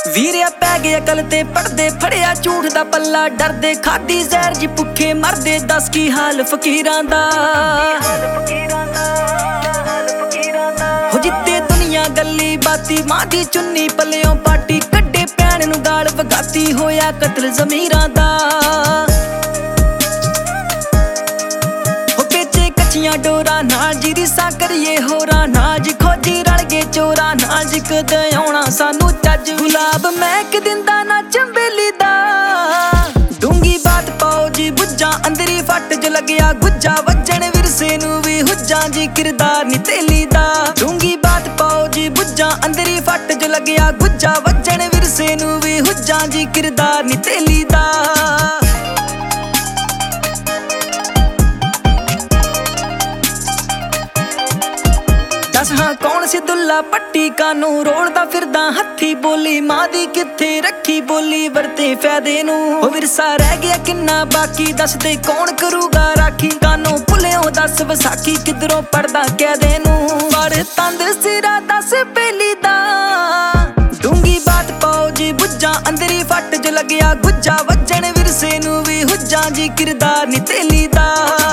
ਵੀਰਿਆ ਪੈ ਗਿਆ ਅਕਲ ਤੇ ਪੜਦੇ ਫੜਿਆ ਝੂਠ ਦਾ ਪੱਲਾ ਡਰਦੇ ਖਾਦੀ ਜ਼ਹਿਰ ਜੀ ਭੁੱਖੇ ਮਰਦੇ ਦੱਸ ਕੀ ਹਾਲ ਫਕੀਰਾਂ ਦਾ ਹੋ ਜਿੱਤੇ ਦੁਨੀਆ ਗੱਲੀ ਬਾਤੀ ਮਾਂ ਦੀ ਚੁੰਨੀ ਪੱਲਿਓਂ ਪਾਟੀ ਕੱਢੇ ਭੈਣ ਨੂੰ ਗਾਲ ਵਗਾਤੀ ਹੋਇਆ ਕਤਲ ਜ਼ਮੀਰਾਂ ਦਾ ਹੋ ਵੇਚੇ ਕੱਚੀਆਂ ਡੋਰਾਂ ਨਾਲ ਜੀ ਰਿਸਾਂ ਕਰੀਏ ਹੋਰਾਂ ਨਾਲ ਜੀ ਖੋਜੀ ਰਲ ਗਏ ਚੋਰਾਂ ਨਾਲ ਜੀ ਕਦੇ ਆਉਣਾ ਸਾਨੂੰ ਚੱਜ ਗੁਲਾਬ ਮਹਿਕ ਦਿੰਦਾ ਨਾ ਚੰਬੇਲੀ ਦਾ ਡੂੰਗੀ ਬਾਤ ਪਾਓ ਜੀ ਬੁੱਝਾਂ ਅੰਦਰੀ ਫੱਟ ਜੋ ਲੱਗਿਆ ਗੁੱਜਾ ਵੱਜਣ ਵਿਰਸੇ ਨੂੰ ਵੀ ਹੁੱਜਾਂ ਜੀ ਕਿਰਦਾਰ ਨੀ ਤੇਲੀ ਦਾ ਡੂੰਗੀ ਬਾਤ ਪਾਓ ਜੀ ਬੁੱਝਾਂ ਅੰਦਰੀ ਫੱਟ ਜੋ ਲੱਗਿਆ ਗੁੱਜਾ ਵੱਜਣ ਵਿਰਸੇ ਨੂੰ ਵੀ ਹੁੱਜਾਂ ਜੀ ਕਿਰਦਾਰ ਨੀ ਤੇਲੀ ਦਾ ਦੱਸ ਹਾਂ ਕੌਣ ਸੀ ਦੁੱਲਾ ਪੱਟੀ ਕਾਨੂੰ ਰੋਲਦਾ ਫਿਰਦਾ ਹੱਥੀ ਬੋਲੀ ਮਾਂ ਦੀ ਕਿੱਥੇ ਰੱਖੀ ਬੋਲੀ ਵਰਤੇ ਫਾਇਦੇ ਨੂੰ ਉਹ ਵਿਰਸਾ ਰਹਿ ਗਿਆ ਕਿੰਨਾ ਬਾਕੀ ਦੱਸਦੇ ਕੌਣ ਕਰੂਗਾ ਰਾਖੀ ਕਾਨੂੰ ਭੁੱਲਿਓ ਦੱਸ ਵਿਸਾਖੀ ਕਿਧਰੋਂ ਪੜਦਾ ਕਹਿਦੇ ਨੂੰ ਵੜ ਤੰਦ ਸਿਰਾ ਦੱਸ ਬੇਲੀ ਦਾ ਡੂੰਗੀ ਬਾਤ ਪਾਓ ਜੀ ਬੁੱਝਾਂ ਅੰਦਰੀ ਫੱਟ ਜੋ ਲੱਗਿਆ ਗੁੱਜਾ ਵੱਜਣ ਵਿਰਸੇ ਨੂੰ ਵੀ ਹੁੱਜਾਂ ਜੀ ਕਿਰਦਾਰ ਨੀ ਤੇਲੀ ਦਾ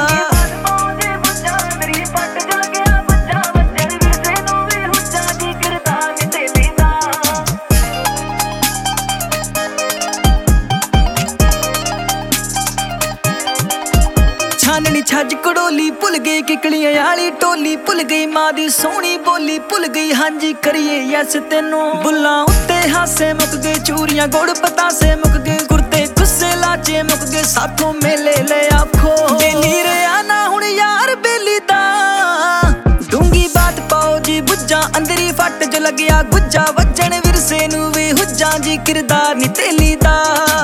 ਛਾਨਣੀ ਛੱਜ ਕੜੋਲੀ ਭੁੱਲ ਗਈ ਕਿਕਲੀਆਂ ਵਾਲੀ ਟੋਲੀ ਭੁੱਲ ਗਈ ਮਾਂ ਦੀ ਸੋਹਣੀ ਬੋਲੀ ਭੁੱਲ ਗਈ ਹਾਂਜੀ ਕਰੀਏ ਯਸ ਤੈਨੂੰ ਬੁੱਲਾਂ ਉੱਤੇ ਹਾਸੇ ਮੁੱਕ ਗਏ ਚੂਰੀਆਂ ਗੁੜ ਪਤਾਸੇ ਮੁੱਕ ਗਏ ਕੁਰਤੇ ਗੁੱਸੇ ਲਾਚੇ ਮੁੱਕ ਗਏ ਸਾਥੋਂ ਮੇਲੇ ਲੈ ਆਖੋ ਬੇਲੀ ਰਿਆ ਨਾ ਹੁਣ ਯਾਰ ਬੇਲੀ ਦਾ ਡੂੰਗੀ ਬਾਤ ਪਾਓ ਜੀ ਬੁੱਝਾਂ ਅੰਦਰੀ ਫੱਟ ਜੋ ਲੱਗਿਆ ਗੁੱਜਾ ਵੱਜਣ ਵਿਰਸੇ ਨੂੰ ਵੀ ਹੁੱਜਾਂ ਜੀ ਕਿਰਦਾਰ ਨੀ ਤੇਲੀ ਦਾ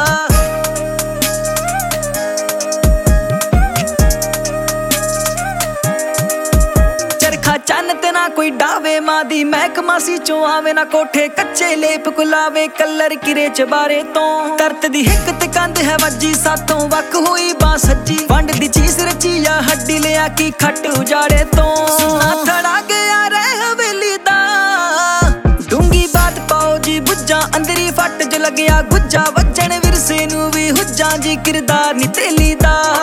ਚੰਨ ਤੇ ਨਾ ਕੋਈ ਡਾਵੇ ਮਾਂ ਦੀ ਮਹਿਕ ਮਾਸੀ ਚੋਂ ਆਵੇ ਨਾ ਕੋਠੇ ਕੱਚੇ ਲੇਪ ਕੁਲਾਵੇ ਕਲਰ ਕਿਰੇ ਚਬਾਰੇ ਤੋਂ ਤਰਤ ਦੀ ਹਿੱਕ ਤੇ ਕੰਧ ਹੈ ਵੱਜੀ ਸਾਥੋਂ ਵੱਖ ਹੋਈ ਬਾਂ ਸੱਜੀ ਵੰਡ ਦੀ ਚੀਜ਼ ਰਚੀ ਆ ਹੱਡੀ ਲਿਆ ਕੀ ਖੱਟ ਉਜਾੜੇ ਤੋਂ ਸੁਣਾ ਥੜਾ ਗਿਆ ਰਹਿ ਹਵੇਲੀ ਦਾ ਡੂੰਗੀ ਬਾਤ ਪਾਓ ਜੀ ਬੁੱਝਾਂ ਅੰਦਰੀ ਫੱਟ ਜੋ ਲੱਗਿਆ ਗੁੱਜਾ ਵੱਜਣ ਵਿਰਸੇ ਨੂੰ ਵੀ ਹੁੱਜਾਂ ਜੀ ਕਿਰਦਾਰ ਨੀ ਤੇਲੀ ਦਾ